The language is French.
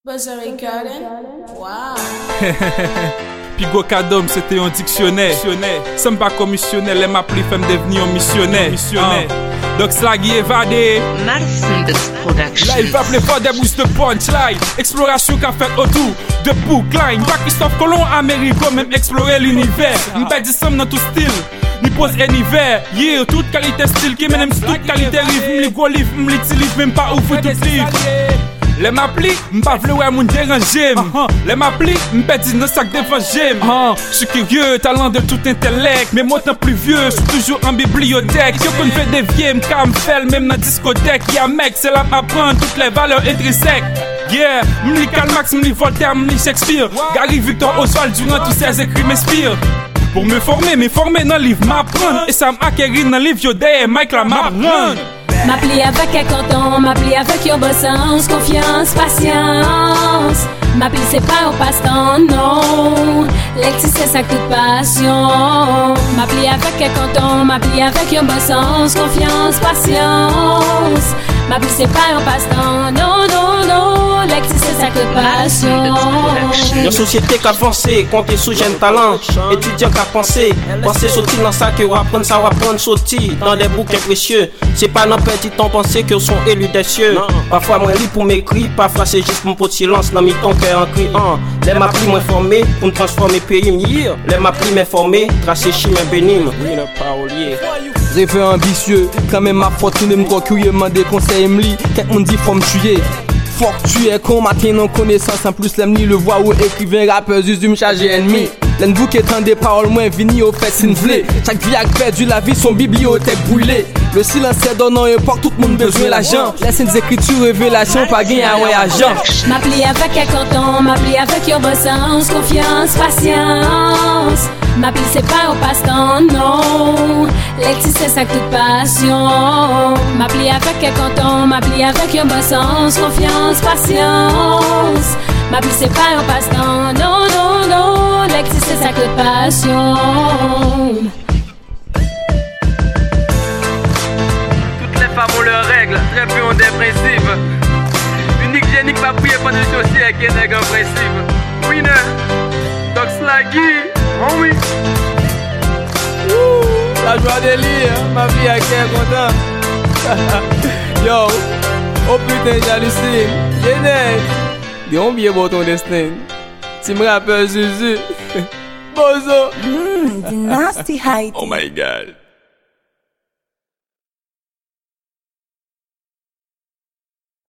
Buzzer Garden. Wow. Pigo Kadom, c'était un dictionnaire. Ça me pas commissionnaire, les m'appelait femme devenir un missionnaire. Donc Slaggy évadé. Là il va appeler fort des boosts de punchline. Exploration qu'a fait autour de Bookline. Pas Christophe Colomb, Américo, même explorer l'univers. M'bête dit somme dans tout style. Ni pose un hiver, yeah, toute qualité style qui mène toute qualité livre, m'li gros livre, m'li ti livre, même pas ouvrir tout livre. Les m'appli, m'pas vle ouais moun déranger. Les m'appli, m'pè di nan sac d'évangile. J'suis curieux, talent de tout intellect. Mais moi tant plus vieux, j'suis toujours en bibliothèque. Yo kon fait des vieux, m'ka m'fèl, même dans discothèque. Y'a mec, c'est là m'apprendre toutes les valeurs intrinsèques. Yeah, m'li Karl Marx, m'li Voltaire, m'li Shakespeare. Gary Victor Oswald, durant tous ses écrits m'inspire. Pour me former dans le livre, m'apprendre. Et ça m'acquérir dans le livre, yo derrière Mike la m'apprendre. M'appli avec un canton, m'appli avec un bon sens, confiance, patience. M'appli c'est pas un passe-temps, non. L'exi c'est ça toute passion. M'appli avec un canton, m'appli avec un bon sens, confiance, patience. M'appli c'est pas un passe-temps, non, non, non. L'exi c'est ça toute passion. Une société qui avance, compter sous jeune talent. Étudiant qui a pensé, penser sortir dans ça que apprendre ça, apprendre sortir dans des bouquins précieux. C'est pas dans petit temps penser que sont élus des cieux. Parfois moi lis pour m'écrire, parfois c'est juste mon pot de silence dans mes temps cœur en criant. Les m'appli m'informer pour me transformer pays m'y. Les m'appli m'informer, tracer chemin bénin. Oui, le parolier. Rêveur ambitieux, quand même ma fortune me curieux, m'dé conseil m'li, quelqu'un me dit faut me tuer. Fuck tu es con, matin non connaissance, en plus l'aime ni le voix ou écrivain rappeur juste du me charger ennemi. L'un vous qui étend des paroles moins vini au fait s'il vle. Chaque vie a perdu la vie, son bibliothèque brûlée. Le silence est donnant époque, tout le monde besoin l'argent. Laisse des écritures, révélation, pas gagner à ouais agent. M'appli avec un canton, m'appli avec un bon sens, confiance, patience. M'appli c'est pas un passe-temps, non. L'exi c'est ça toute passion. M'appli avec un canton, m'appli avec un bon sens, confiance, patience. M'appli c'est pas un passe-temps, non, non, non. L'exi c'est ça toute passion. Toutes les femmes ont leurs règles, très peu ont des principes. Unique génique pas prier pendant le dossier avec un nègre en principe. Winner, Doc Slaggy, oh oui. La joie de lire, ma vie à qui est content. Yo, oh putain jalousie, Yenel. Dis on bien pour ton destin. Tu me rappelles Zuzu. Bozo. The nasty height. Oh my god.